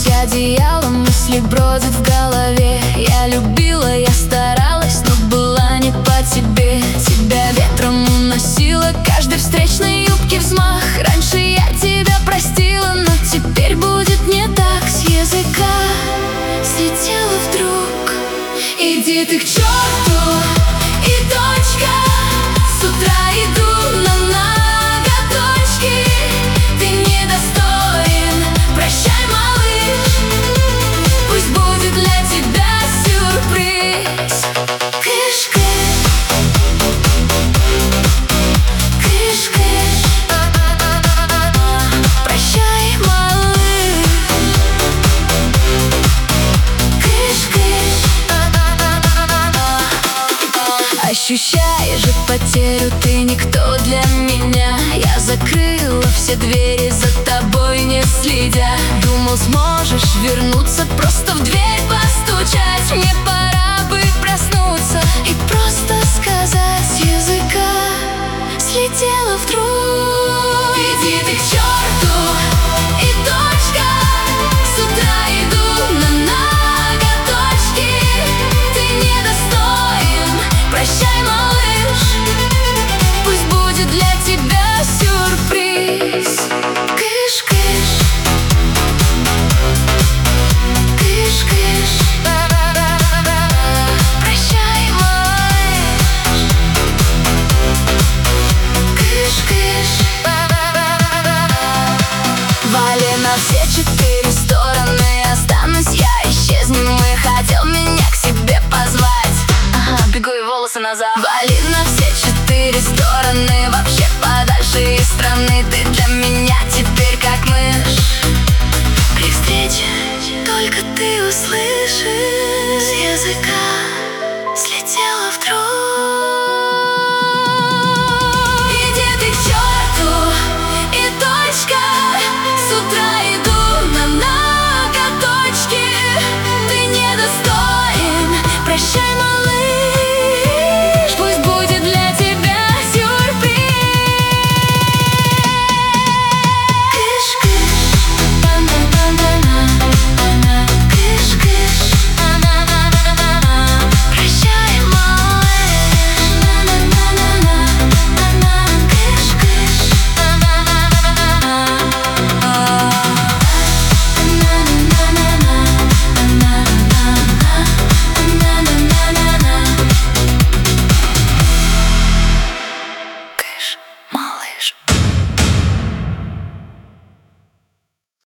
Укрывшись одеялом, мысли бродят в голове. Я любила, я старалась, но была не по тебе. Тебя ветром уносило, каждой встречной юбки взмах. Раньше я тебя простила, но теперь будет не так. С языка слетела вдруг. Иди ты к черту, и точка. С утра иду на ноготочки. Ты недостоин, прощай, малыш. Пусть будет для тебя сюрприз. Кыш-кыш, кыш-кыш. Прощай, малыш. Кыш-кыш. Ощущаешь же потерю, ты никто для меня. Я закрыла все двери, за тобой не следя. Думал, сможешь вернуться, просто в дверь постучать. Мне пора бы проснуться и просто сказать. С языка слетела вдруг. Иди ты к черту, и точка. С утра иду на ноготочки. Ты недостоин, прощай, малыш. Пусть будет для тебя сюрприз. Кыш-кыш, кыш-кыш. Прощай, малыш. Кыш-кыш. Вали на все 4 стороны. Останусь я, исчезнем мы. Хотел меня к себе позвать. Ага, бегу и волосы назад. Вали на все 4 стороны. Вообще подальше из страны. Ты для меня теперь как мышь. При встрече только ты услышишь.